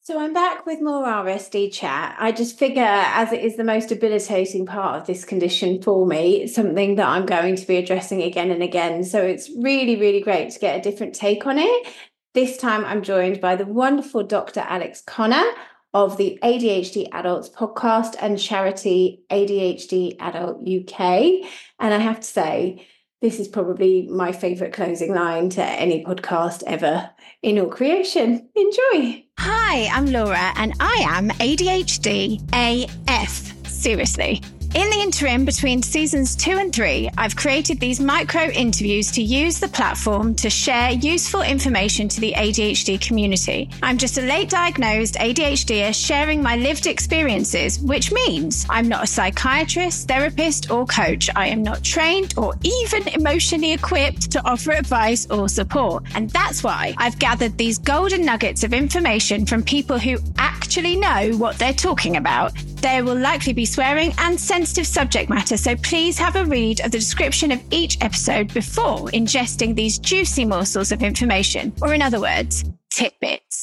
So I'm back with more RSD chat. I just figure, as it is the most debilitating part of this condition for me, it's something that I'm going to be addressing again and again. So it's really, really great to get a different take on it. This time I'm joined by the wonderful Dr. Alex Connor of the ADHD Adults podcast and charity ADHD Adult UK. And I have to say, this is probably my favourite closing line to any podcast ever in all creation. Enjoy. Hi, I'm Laura and I am ADHD AF. Seriously. In the interim between seasons 2 and 3, I've created these micro interviews to use the platform to share useful information to the ADHD community. I'm just a late diagnosed ADHDer sharing my lived experiences, which means I'm not a psychiatrist, therapist, or coach. I am not trained or even emotionally equipped to offer advice or support. And that's why I've gathered these golden nuggets of information from people who actually know what they're talking about. There will likely be swearing and sensitive subject matter, so please have a read of the description of each episode before ingesting these juicy morsels of information, or in other words, tidbits.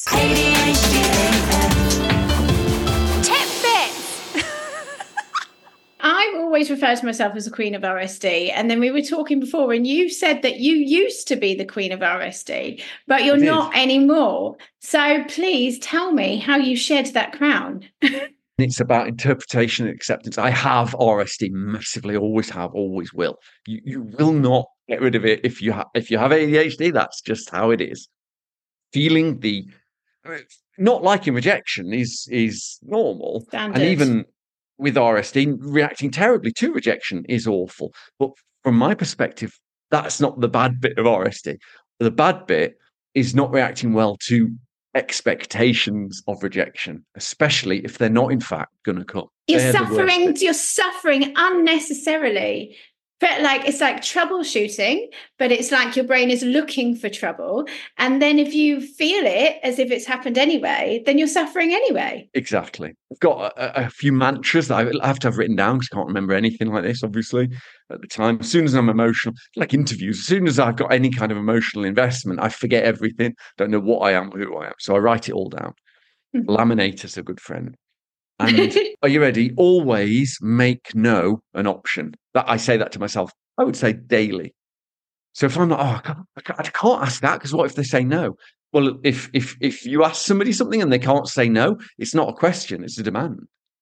Tidbits! I've always referred to myself as the queen of RSD, and then we were talking before and you said that you used to be the queen of RSD, but you're not anymore. So please tell me how you shed that crown. It's about interpretation and acceptance. I have RSD massively, always have, always will. You will not get rid of it if you have ADHD. That's just how it is. Feeling not liking rejection is normal. Standard. And even with RSD, reacting terribly to rejection is awful. But from my perspective, that's not the bad bit of RSD. The bad bit is not reacting well to expectations of rejection, especially if they're not in fact going to come. You're suffering unnecessarily. But it's like troubleshooting, but it's like your brain is looking for trouble. And then if you feel it as if it's happened anyway, then you're suffering anyway. Exactly. I've got a few mantras that I have to have written down because I can't remember anything like this, obviously, at the time. As soon as I'm emotional, like interviews, as soon as I've got any kind of emotional investment, I forget everything, don't know what I am, who I am. So I write it all down. Laminate is a good friend. And are you ready? Always make no an option. That I say that to myself, I would say daily. So if I'm not, I can't ask that because what if they say no? Well, if you ask somebody something and they can't say no, it's not a question, it's a demand.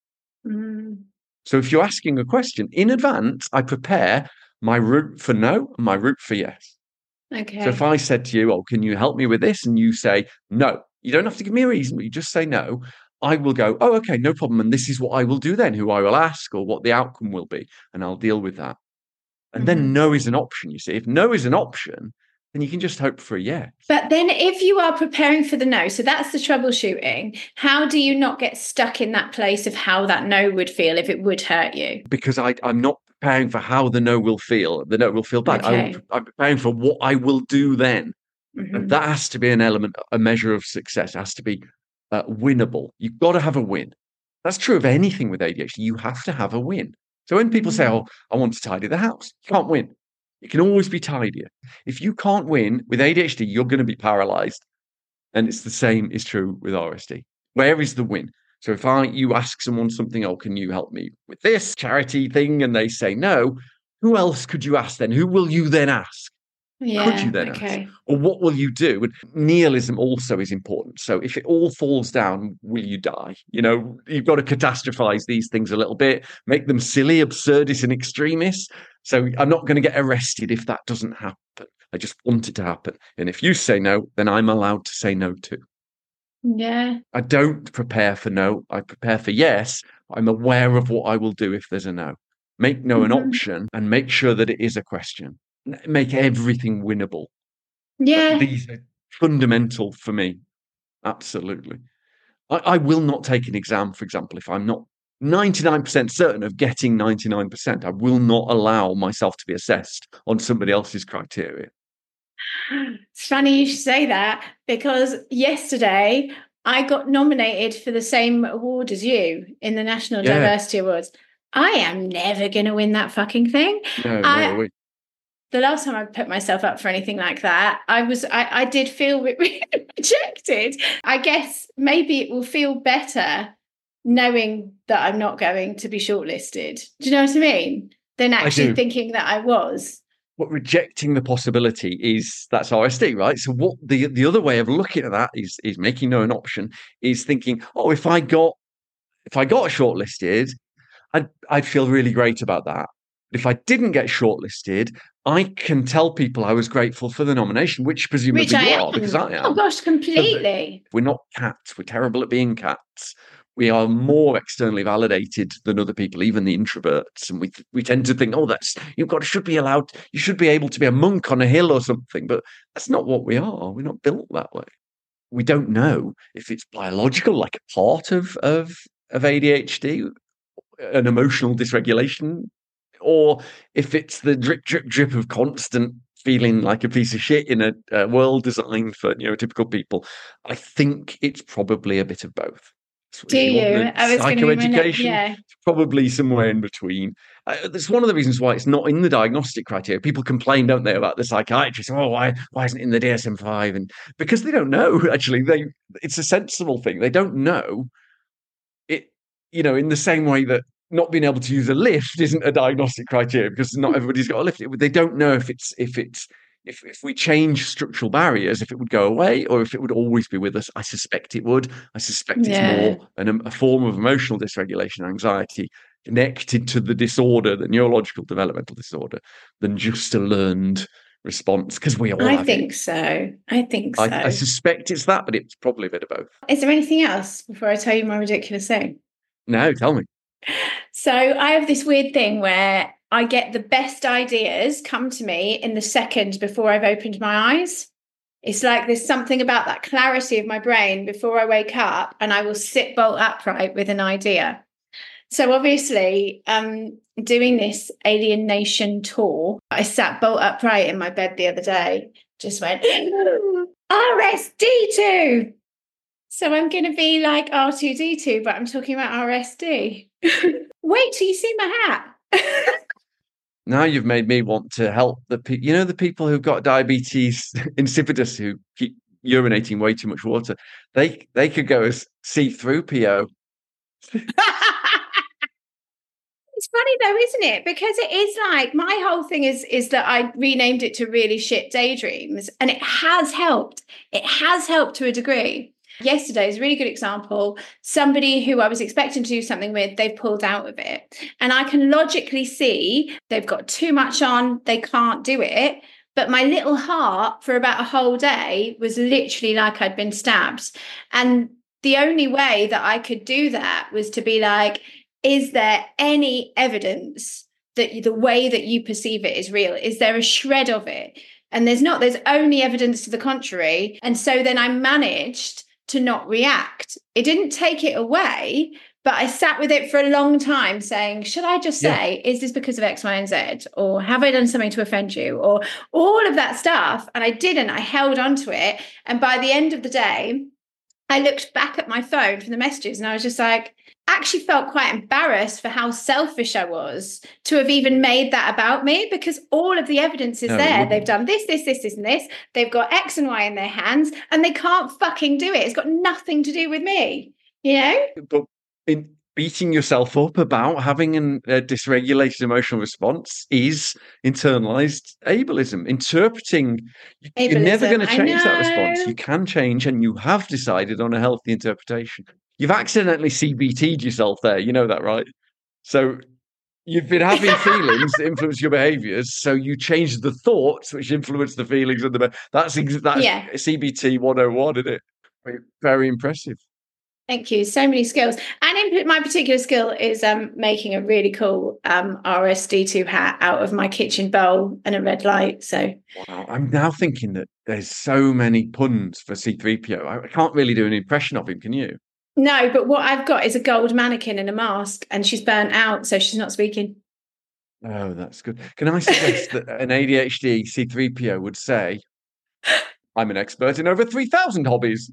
So if you're asking a question in advance, I prepare my route for no and my route for yes. Okay. So if I said to you, can you help me with this? And you say no, you don't have to give me a reason, but you just say no. I will go, okay, no problem. And this is what I will do then, who I will ask or what the outcome will be. And I'll deal with that. And then no is an option, you see. If no is an option, then you can just hope for a yes. But then if you are preparing for the no, so that's the troubleshooting, how do you not get stuck in that place of how that no would feel if it would hurt you? Because I'm not preparing for how the no will feel. The no will feel bad. Okay. I'm preparing for what I will do then. And that has to be an element, a measure of success. It has to be winnable. You've got to have a win. That's true of anything with ADHD. You have to have a win. So when people say, I want to tidy the house, you can't win. It can always be tidier. If you can't win with ADHD, you're going to be paralyzed. And it's the same is true with RSD. Where is the win? So if you ask someone something, can you help me with this charity thing? And they say no, who else could you ask then? Who will you then ask? Yeah, could you then ask? Or what will you do? And nihilism also is important. So if it all falls down, will you die? You've got to catastrophize these things a little bit, make them silly, absurdist and extremist. So I'm not going to get arrested if that doesn't happen. I just want it to happen. And if you say no, then I'm allowed to say no too. Yeah. I don't prepare for no. I prepare for yes. I'm aware of what I will do if there's a no. Make no an option and make sure that it is a question. Make everything winnable. Yeah. These are fundamental for me. Absolutely. I will not take an exam, for example, if I'm not 99% certain of getting 99%. I will not allow myself to be assessed on somebody else's criteria. It's funny you should say that because yesterday I got nominated for the same award as you in the National Diversity Awards. I am never going to win that fucking thing. No, the last time I put myself up for anything like that, I did feel rejected. I guess maybe it will feel better knowing that I'm not going to be shortlisted. Do you know what I mean? Than actually thinking that I was. What rejecting the possibility is, that's RSD, right? So what the other way of looking at that is making no an option, is thinking, oh, if I got shortlisted, I'd feel really great about that. But if I didn't get shortlisted, I can tell people I was grateful for the nomination, which presumably you are, because I am. Oh gosh, completely. So we're not cats. We're terrible at being cats. We are more externally validated than other people, even the introverts. And we tend to think, oh, you should be able to be a monk on a hill or something. But that's not what we are. We're not built that way. We don't know if it's biological, like a part of ADHD, an emotional dysregulation, or if it's the drip, drip, drip of constant feeling like a piece of shit in a world designed for neurotypical people. I think it's probably a bit of both. Do you? Psychoeducation, it's probably somewhere in between. That's one of the reasons why it's not in the diagnostic criteria. People complain, don't they, about the psychiatrist? Oh, why isn't it in the DSM-5? And because they don't know. Actually, it's a sensible thing. They don't know it. In the same way that not being able to use a lift isn't a diagnostic criteria, because not everybody's got a lift. They don't know if we change structural barriers, if it would go away or if it would always be with us. I suspect it would. I suspect it's more a form of emotional dysregulation, anxiety, connected to the disorder, the neurological developmental disorder, than just a learned response, because we all have it. I think so. I suspect it's that, but it's probably a bit of both. Is there anything else before I tell you my ridiculous thing? No, tell me. So I have this weird thing where I get the best ideas come to me in the second before I've opened my eyes. It's like there's something about that clarity of my brain before I wake up, and I will sit bolt upright with an idea. So obviously, doing this Alien Nation tour, I sat bolt upright in my bed the other day, just went, RSD2. So I'm going to be like R2D2, but I'm talking about RSD. Wait till you see my hat. Now you've made me want to help the people. The people who've got diabetes insipidus, who keep urinating way too much water. They could go as C-through-PO. It's funny though, isn't it? Because it is like, my whole thing is that I renamed it to Really Shit Daydreams, and it has helped. It has helped to a degree. Yesterday is a really good example. Somebody who I was expecting to do something with, they've pulled out of it. And I can logically see they've got too much on, they can't do it. But my little heart for about a whole day was literally like I'd been stabbed. And the only way that I could do that was to be like, is there any evidence that the way that you perceive it is real? Is there a shred of it? And there's only evidence to the contrary. And so then I managed to not react. It didn't take it away, but I sat with it for a long time saying, should I just say, is this because of X, Y, and Z? Or have I done something to offend you? Or all of that stuff. And I didn't. I held on to it. And by the end of the day, I looked back at my phone for the messages and I was just like, actually felt quite embarrassed for how selfish I was to have even made that about me, because all of the evidence is there. They've done this, and this. They've got X and Y in their hands and they can't fucking do it. It's got nothing to do with me, But in beating yourself up about having a dysregulated emotional response is internalized ableism. Interpreting, you're never going to change that response. You can change, and you have decided on a healthy interpretation. You've accidentally CBT'd yourself there. You know that, right? So you've been having feelings that influence your behaviors. So you change the thoughts, which influence the feelings and that's CBT 101, isn't it? Very impressive. Thank you. So many skills. And my particular skill is making a really cool RSD2 hat out of my kitchen bowl and a red light. So wow. I'm now thinking that there's so many puns for C-3PO. I can't really do an impression of him, can you? No, but what I've got is a gold mannequin in a mask, and she's burnt out, so she's not speaking. Oh, that's good. Can I suggest that an ADHD C-3PO would say, I'm an expert in over 3,000 hobbies?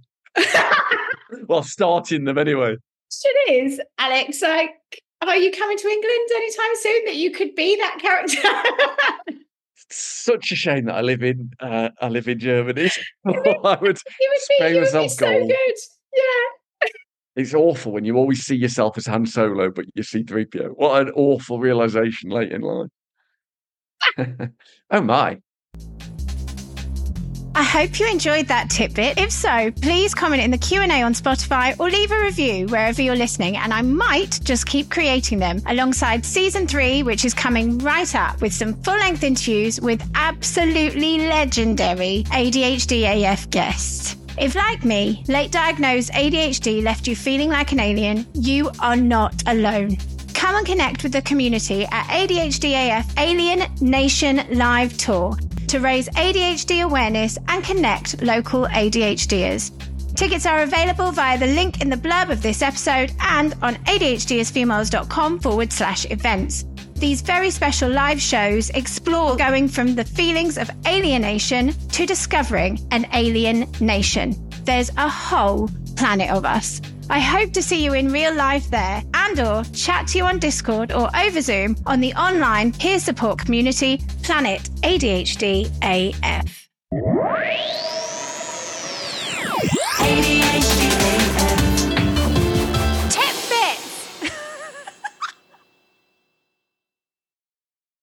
Well, starting them anyway. It is, Alex. Like, are you coming to England anytime soon that you could be that character? It's such a shame that I live in Germany. I would spray you would myself be so gold. good. Yeah. It's awful when you always see yourself as Han Solo, but you see 3PO. What an awful realization late in life. Oh my. I hope you enjoyed that tidbit. If so, please comment in the Q&A on Spotify or leave a review wherever you're listening, and I might just keep creating them alongside season 3, which is coming right up with some full-length interviews with absolutely legendary ADHD AF guests. If, like me, late-diagnosed ADHD left you feeling like an alien, you are not alone. Come and connect with the community at ADHD AF Alien Nation Live Tour to raise ADHD awareness and connect local ADHDers. Tickets are available via the link in the blurb of this episode and on ADHDersFemales.com/events. These very special live shows explore going from the feelings of alienation to discovering an alien nation. There's a whole planet of us. I hope to see you in real life there and or chat to you on Discord or over Zoom on the online peer support community Planet ADHD AF.